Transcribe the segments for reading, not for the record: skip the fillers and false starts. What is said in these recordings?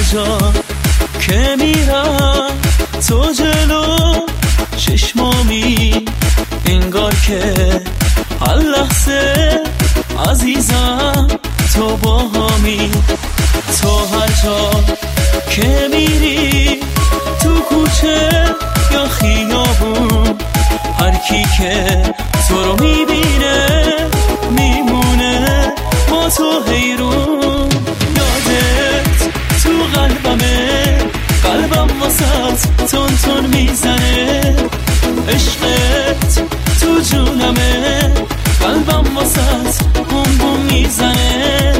جا که میرم تو جلو چشمامی، انگار که هر لحظه عزیزم تو با همی. تو هر جا که میری، تو کوچه یا خیابون، هر کی که تو رو میبینه میمونه با تو حیرون. یادت تو قلبمه، قلبم واسه تون تون میزنه. عشقت تو جونمه، قلبم واسه بوم بوم میزنه.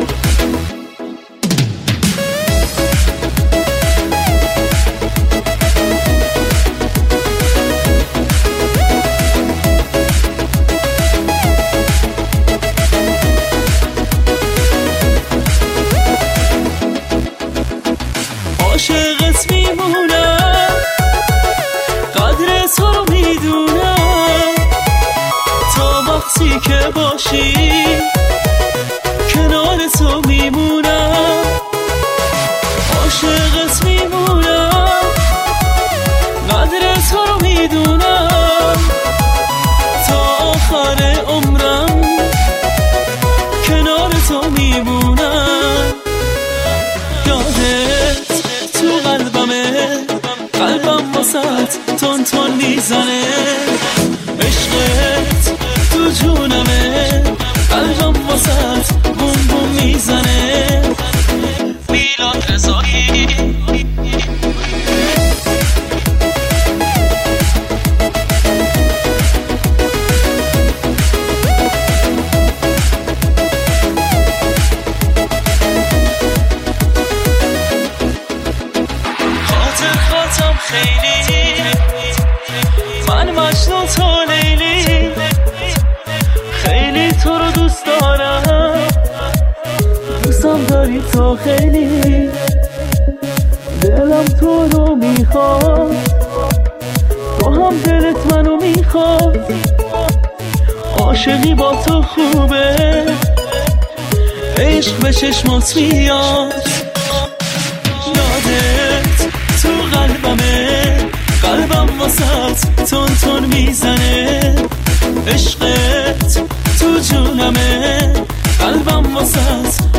عاشقت میمونم، قدر تو رو میدونم. تا وقتی که باشی کنار تو میمونم. عاشقت میمونم، قدر تو رو میدونم. تا آخر عمرم کنار تو میمونم. یادت تو قلبمه، قلبم واسط تون تون میزنه. عشقت تو جونمه، قلبم واسط بوم بوم میزنه. میلاد رضایی. خاطراتم خیلی، من مجنون تو لیلی. خیلی تو رو دوست دارم، دوستم داری تو خیلی. دلم تو رو میخواد، تو هم دلت منو میخواد. عاشقی با تو خوبه، عشق به چشمات میاد. یادت تو قلبمه، قلبم واسط تون تون میزنه. عشقت تو جونمه، قلبم واسط